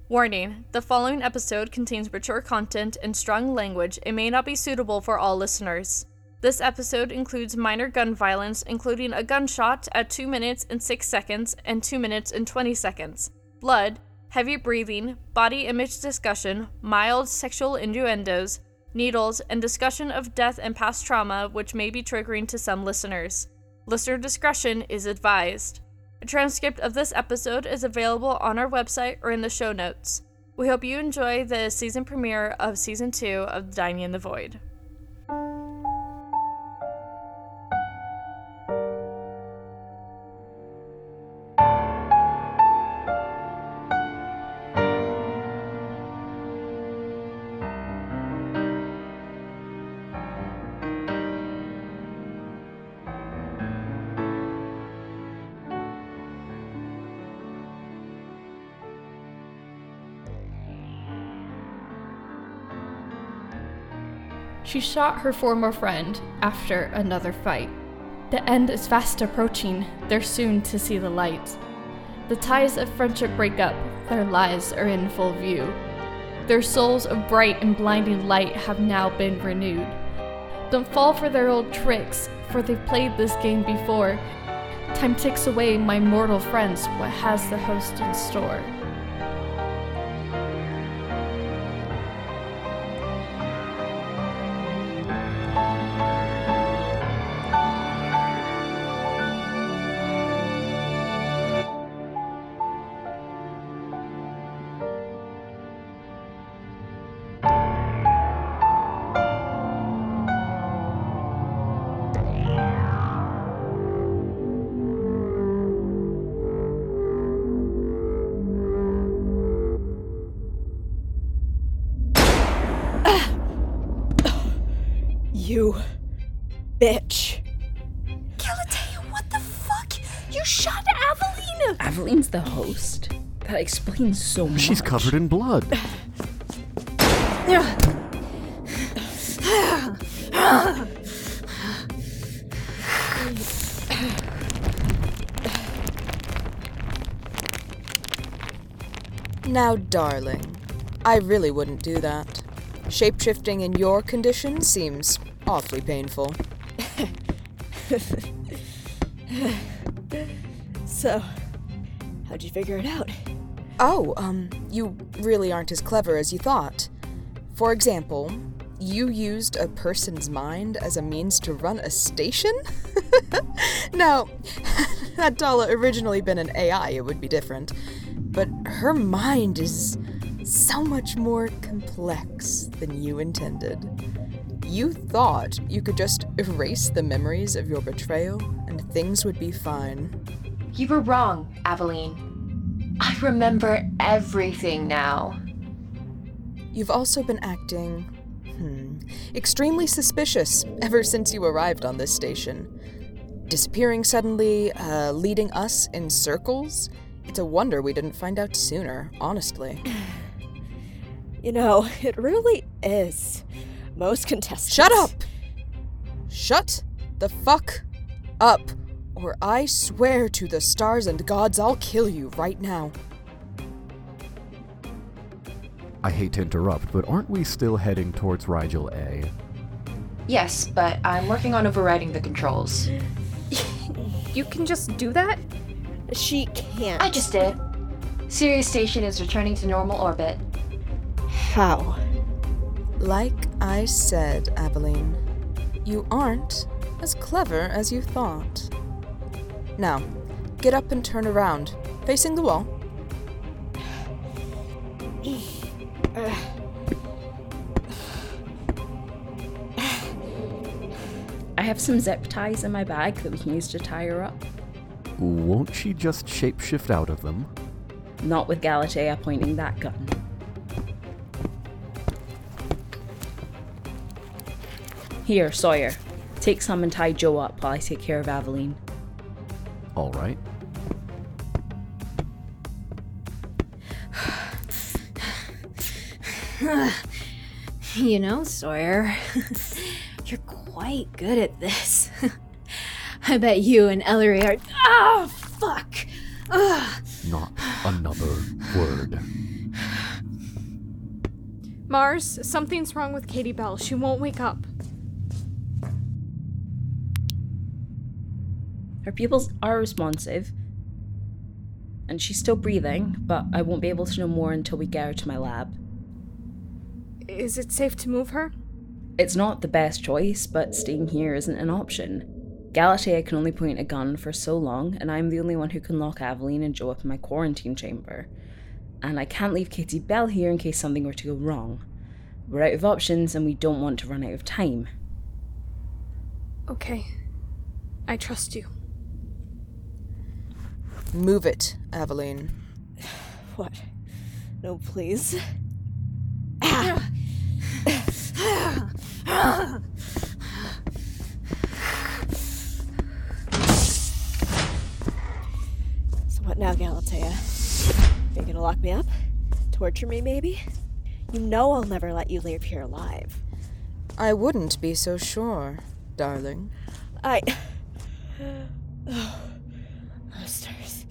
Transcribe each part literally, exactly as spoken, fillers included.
Warning, the following episode contains mature content and strong language and may not be suitable for all listeners. This episode includes minor gun violence, including a gunshot at two minutes and six seconds and two minutes and twenty seconds, blood, heavy breathing, body image discussion, mild sexual innuendos, needles, and discussion of death and past trauma, which may be triggering to some listeners. Listener discretion is advised. A transcript of this episode is available on our website or in the show notes. We hope you enjoy the season premiere of Season two of Dining in the Void. She shot her former friend after another fight. The end is fast approaching, they're soon to see the light. The ties of friendship break up, their lives are in full view. Their souls of bright and blinding light have now been renewed. Don't fall for their old tricks, for they've played this game before. Time ticks away, my mortal friends, what has the host in store? You bitch. Galatea, what the fuck? You shot Aveline! Aveline's the host? That explains so much. She's covered in blood. Now, darling, I really wouldn't do that. Shapeshifting in your condition seems awfully painful. So, how'd you figure it out? Oh, um, you really aren't as clever as you thought. For example, you used a person's mind as a means to run a station? Now, had Tala originally been an A I, it would be different. But her mind is so much more complex than you intended. You thought you could just erase the memories of your betrayal and things would be fine. You were wrong, Aveline. I remember everything now. You've also been acting, hmm, extremely suspicious ever since you arrived on this station. Disappearing suddenly, uh, leading us in circles. It's a wonder we didn't find out sooner, honestly. You know, it really is. Most contestants... Shut up! Shut the fuck up, or I swear to the stars and gods I'll kill you right now. I hate to interrupt, but aren't we still heading towards Rigel A? Yes, but I'm working on overriding the controls. You can just do that? She can't. I just did. Sirius Station is returning to normal orbit. How? Like I said, Aveline, you aren't as clever as you thought. Now, get up and turn around, facing the wall. I have some zip ties in my bag that we can use to tie her up. Won't she just shapeshift out of them? Not with Galatea pointing that gun. Here, Sawyer. Take some and tie Joe up while I take care of Aveline. All right. You know, Sawyer, you're quite good at this. I bet you and Ellery are... Ah, fuck! Ugh. Not another word. Mars, something's wrong with Katie Bell. She won't wake up. Her pupils are responsive, and she's still breathing, but I won't be able to know more until we get her to my lab. Is it safe to move her? It's not the best choice, but staying here isn't an option. Galatea can only point a gun for so long, and I'm the only one who can lock Aveline and Joe up in my quarantine chamber. And I can't leave Katie Bell here in case something were to go wrong. We're out of options, and we don't want to run out of time. Okay. I trust you. Move it, Aveline. What? No, please. So what now, Galatea? Are you gonna lock me up? Torture me, maybe? You know I'll never let you leave here alive. I wouldn't be so sure, darling. I... Oh, monsters.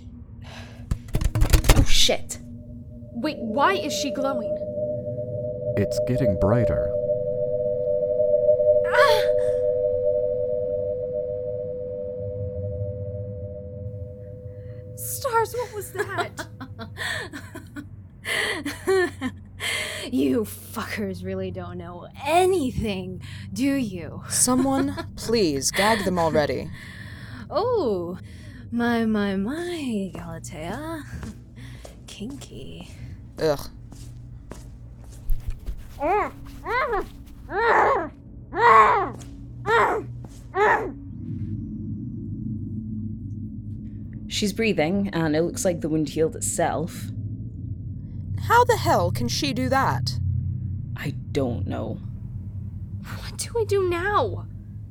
Oh, shit. Wait, why is she glowing? It's getting brighter. Stars, what was that? You fuckers really don't know anything, do you? Someone, please, gag them already. Oh, my, my, my, Galatea. Kinky. Ugh. She's breathing, and it looks like the wound healed itself. How the hell can she do that? I don't know. What do we do now?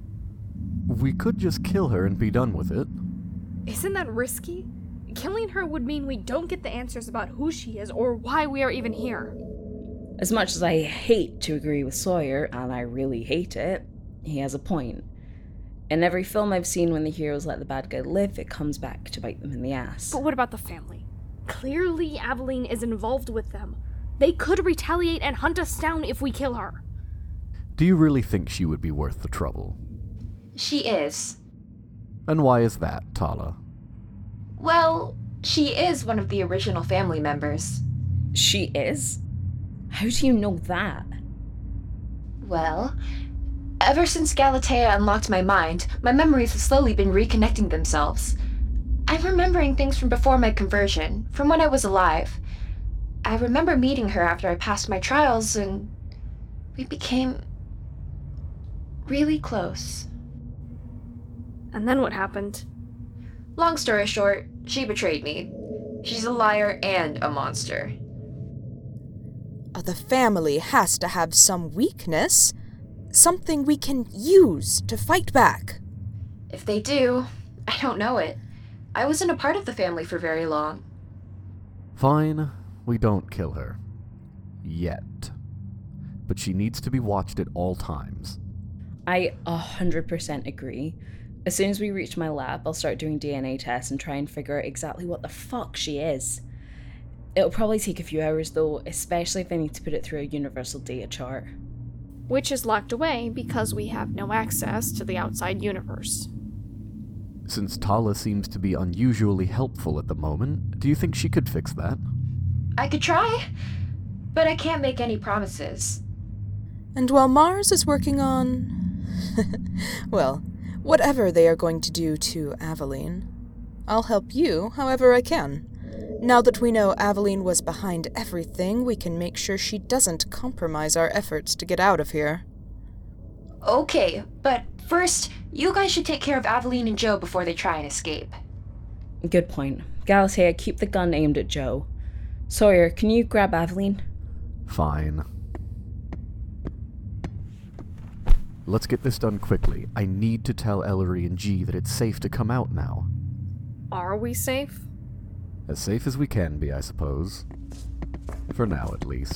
We could just kill her and be done with it. Isn't that risky? Killing her would mean we don't get the answers about who she is or why we are even here. As much as I hate to agree with Sawyer, and I really hate it, he has a point. In every film I've seen, when the heroes let the bad guy live, it comes back to bite them in the ass. But what about the family? Clearly Aveline is involved with them. They could retaliate and hunt us down if we kill her. Do you really think she would be worth the trouble? She is. And why is that, Tala? Well, she is one of the original family members. She is? How do you know that? Well, ever since Galatea unlocked my mind, my memories have slowly been reconnecting themselves. I'm remembering things from before my conversion, from when I was alive. I remember meeting her after I passed my trials, and we became really close. And then what happened? Long story short, she betrayed me. She's a liar and a monster. Uh, the family has to have some weakness. Something we can use to fight back. If they do, I don't know it. I wasn't a part of the family for very long. Fine, we don't kill her. Yet. But she needs to be watched at all times. I one hundred percent agree. As soon as we reach my lab, I'll start doing D N A tests and try and figure out exactly what the fuck she is. It'll probably take a few hours though, especially if I need to put it through a universal data chart. Which is locked away because we have no access to the outside universe. Since Tala seems to be unusually helpful at the moment, do you think she could fix that? I could try, but I can't make any promises. And while Mars is working on... well, whatever they are going to do to Aveline, I'll help you however I can. Now that we know Aveline was behind everything, we can make sure she doesn't compromise our efforts to get out of here. Okay, but first, you guys should take care of Aveline and Joe before they try and escape. Good point. Galatea, keep the gun aimed at Joe. Sawyer, can you grab Aveline? Fine. Let's get this done quickly. I need to tell Ellery and G that it's safe to come out now. Are we safe? As safe as we can be, I suppose. For now, at least.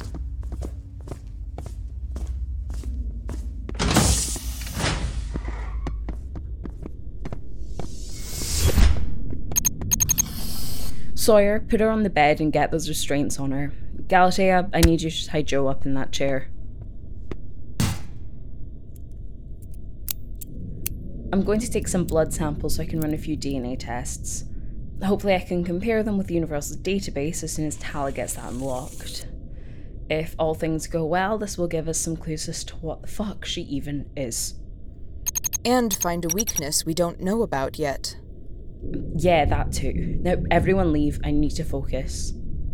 Sawyer, put her on the bed and get those restraints on her. Galatea, I need you to tie Joe up in that chair. I'm going to take some blood samples so I can run a few D N A tests. Hopefully I can compare them with the Universal's database as soon as Tala gets that unlocked. If all things go well, this will give us some clues as to what the fuck she even is. And find a weakness we don't know about yet. Yeah, that too. Now, everyone leave. I need to focus.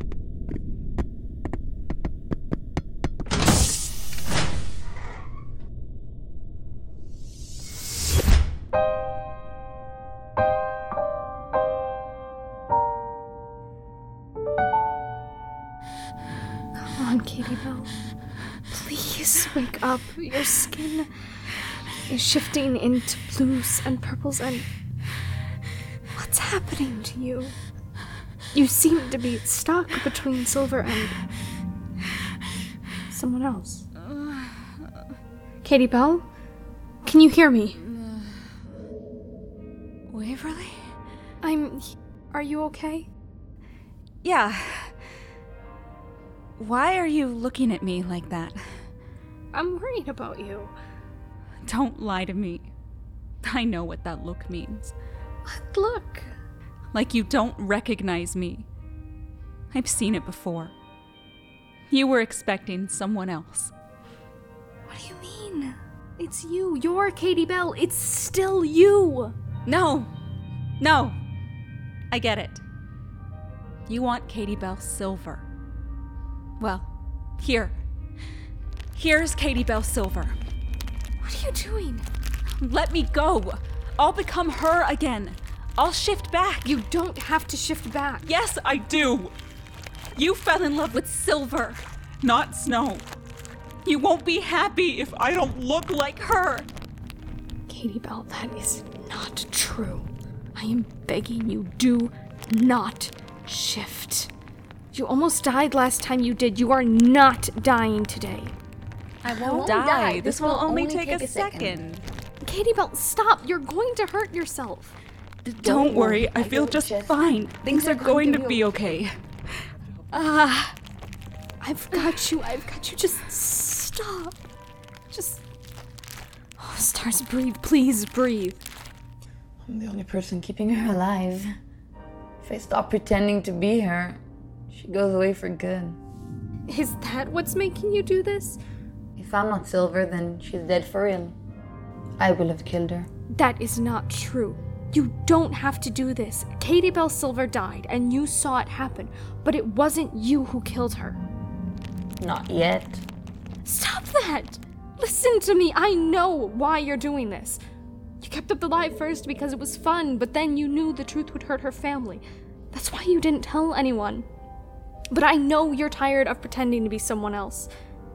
Come on, Katie Bell. Please wake up. Your skin is shifting into blues and purples and... What's happening to you? You seem to be stuck between Silver and... someone else. Katie Bell? Can you hear me? Waverly? I'm... Are you okay? Yeah. Why are you looking at me like that? I'm worried about you. Don't lie to me. I know what that look means. Look. Like you don't recognize me. I've seen it before. You were expecting someone else. What do you mean? It's you. You're Katie Bell. It's still you. No. No. I get it. You want Katie Bell Silver. Well, here. Here's Katie Bell Silver. What are you doing? Let me go. I'll become her again. I'll shift back. You don't have to shift back. Yes, I do. You fell in love with Silver, not Snow. You won't be happy if I don't look like her. Katie Bell, that is not true. I am begging you, do not shift. You almost died last time you did. You are not dying today. I won't die. die. This, this will only, only take, take a, a second. second. Katie Bell, stop. You're going to hurt yourself. Don't, Don't worry. I, I feel just shift. fine. Things are going to be okay. Ah. Uh, I've got you. I've got you. Just stop. Just... Oh, stars, breathe. Please breathe. I'm the only person keeping her alive. If I stop pretending to be her, she goes away for good. Is that what's making you do this? If I'm not Silver, then she's dead for real. I will have killed her. That is not true. You don't have to do this. Katie Bell Silver died, and you saw it happen, but it wasn't you who killed her. Not yet. Stop that! Listen to me. I know why you're doing this. You kept up the lie first because it was fun, but then you knew the truth would hurt her family. That's why you didn't tell anyone. But I know you're tired of pretending to be someone else.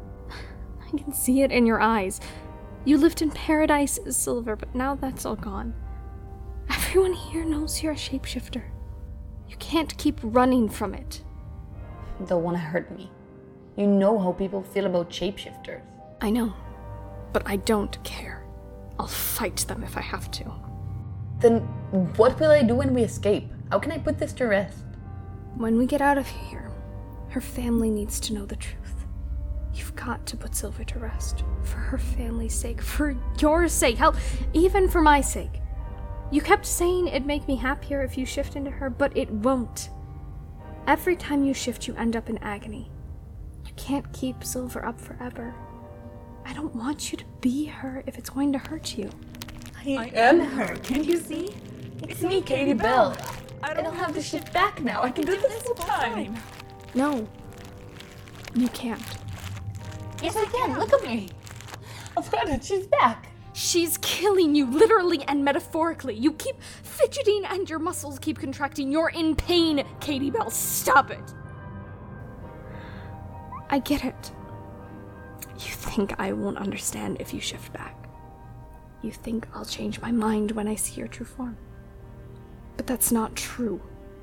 I can see it in your eyes. You lived in paradise as Silver, but now that's all gone. Everyone here knows you're a shapeshifter. You can't keep running from it. Don't want to hurt me. You know how people feel about shapeshifters. I know, but I don't care. I'll fight them if I have to. Then what will I do when we escape? How can I put this to rest? When we get out of here, her family needs to know the truth. You've got to put Silver to rest. For her family's sake. For your sake. Hell, even for my sake. You kept saying it'd make me happier if you shift into her, but it won't. Every time you shift, you end up in agony. You can't keep Silver up forever. I don't want you to be her if it's going to hurt you. I, I am her. Can't you see? It's, it's me, Katie Bell. I don't, I don't have to shift back now. I can do this full time. No. You can't. Yes, I can. Look at me. I've got it. She's back. She's killing you, literally and metaphorically. You keep fidgeting and your muscles keep contracting. You're in pain, Katie Bell. Stop it. I get it. You think I won't understand if you shift back. You think I'll change my mind when I see your true form. But that's not true.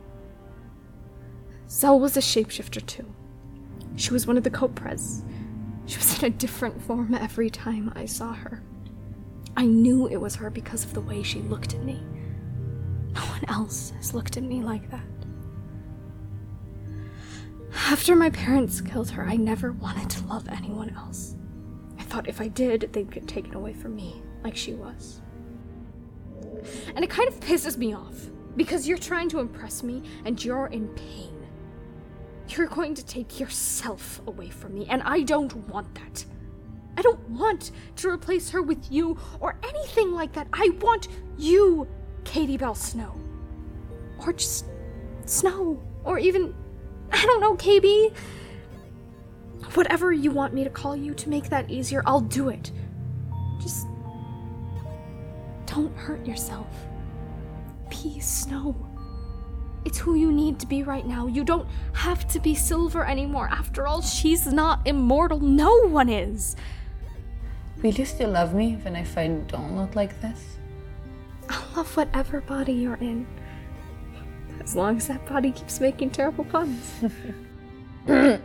Zell was a shapeshifter too. She was one of the Copres. She was in a different form every time I saw her. I knew it was her because of the way she looked at me. No one else has looked at me like that. After my parents killed her, I never wanted to love anyone else. I thought if I did, they'd get taken away from me, like she was. And it kind of pisses me off, because you're trying to impress me, and you're in pain. You're going to take yourself away from me, and I don't want that. I don't want to replace her with you, or anything like that. I want you, Katie Bell Snow. Or just Snow, or even, I don't know, K B. Whatever you want me to call you to make that easier, I'll do it. Just don't hurt yourself. Be Snow. It's who you need to be right now. You don't have to be Silver anymore. After all, she's not immortal. No one is. Will you still love me even if I don't look like this? I'll love whatever body you're in. As long as that body keeps making terrible puns. Hey,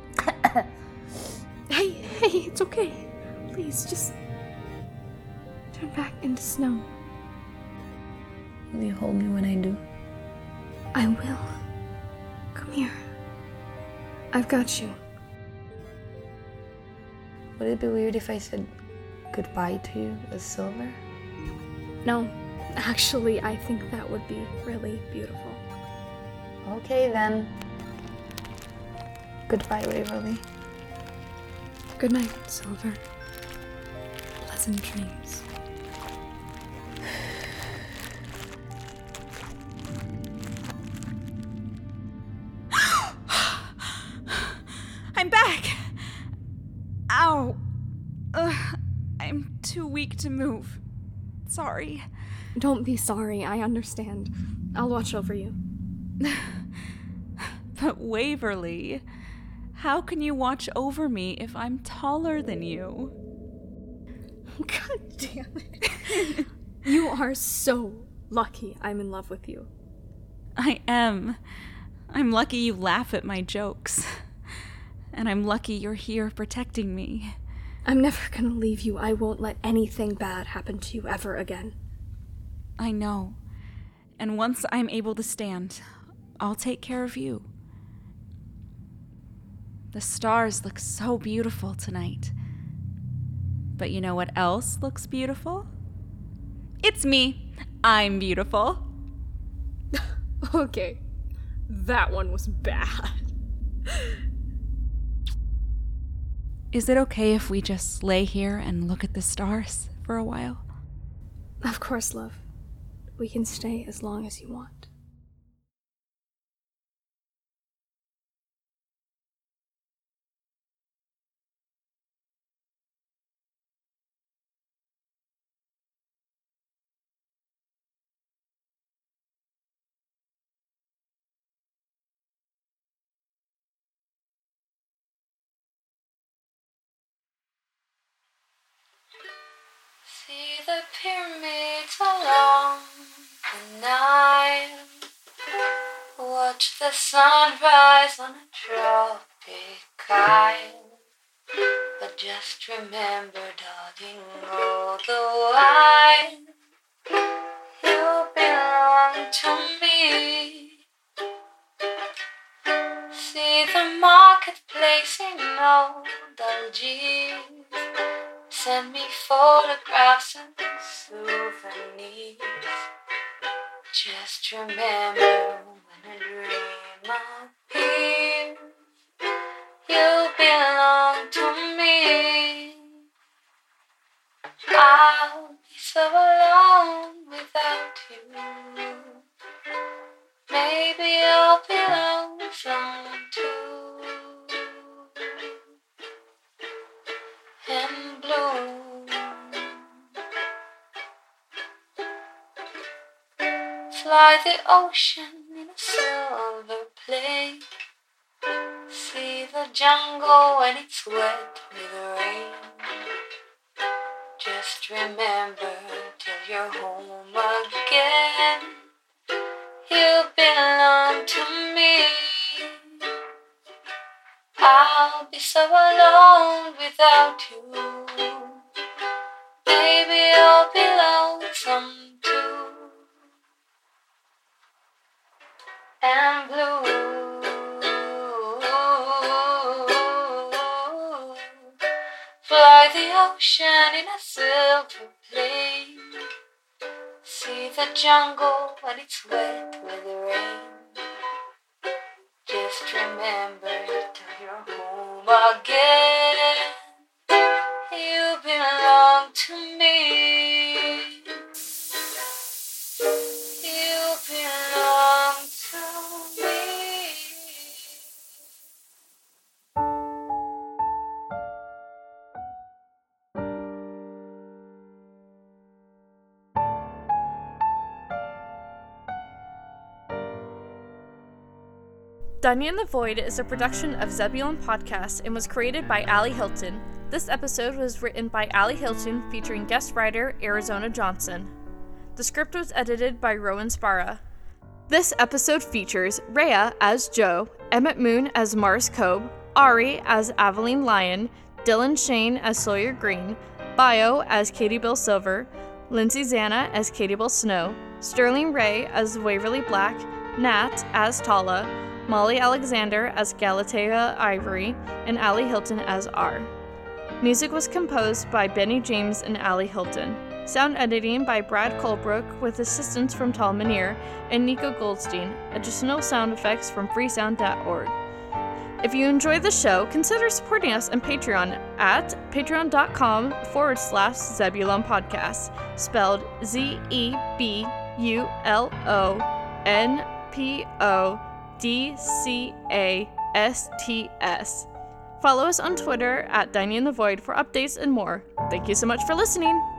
hey, it's okay. Please, just turn back into Snow. Will you hold me when I do? I will. Come here. I've got you. Would it be weird if I said goodbye to you as Silver? No. Actually, I think that would be really beautiful. Okay then. Goodbye, Waverly. Good night, Silver. Pleasant dreams. I'm back! Ow! Ugh, I'm too weak to move. Sorry. Don't be sorry, I understand. I'll watch over you. But Waverly, how can you watch over me if I'm taller than you? God damn it. You are so lucky I'm in love with you. I am. I'm lucky you laugh at my jokes. And I'm lucky you're here protecting me. I'm never gonna leave you. I won't let anything bad happen to you ever again. I know. And once I'm able to stand, I'll take care of you. The stars look so beautiful tonight. But you know what else looks beautiful? It's me. I'm beautiful. Okay. That one was bad. Is it okay if we just lay here and look at the stars for a while? Of course, love. We can stay as long as you want. See the pyramids along the Nile. Watch the sunrise on a tropic isle. But just remember, darling, all the while you belong to me. See the marketplace in old Algiers. Send me photographs and souvenirs. Just remember, when a dream appears, you belong to me. I'll be so alone without you. Maybe I'll be lonesome too. And blue. Fly the ocean in a silver plane. See the jungle when it's wet with rain. Just remember till you're home again, you belong to me. I'll be so alone without you. Baby, I'll be lonesome too. And blue. ocean in a silver plane. See the jungle when it's wet with the rain. Just remember that you're home again. You belong to me. You belong to me. Dining in the Void is a production of Zebulon Podcast and was created by Allie Hilton. This episode was written by Allie Hilton featuring guest writer Arizona Johnson. The script was edited by Rowan Sparra. This episode features Rhea as Jo, Emmett Moon as Mars Cobe, Ari as Aveline Lyon, Dylan Shane as Sawyer Green, Bio as Katie Bill Silver, Lindsay Zana as Katie Bill Snow, Sterling Ray as Waverly Black, Nat as Tala, Molly Alexander as Galatea Ivory, and Allie Hilton as R. Music was composed by Benny James and Allie Hilton. Sound editing by Brad Colebrook with assistance from Tal Minear and Nico Goldstein. Additional sound effects from freesound dot org. If you enjoy the show, consider supporting us on Patreon at patreon.com forward slash Zebulon Podcast, spelled Z E B U L O N P O D C A S T S. Follow us on Twitter at Dining in the Void for updates and more. Thank you so much for listening!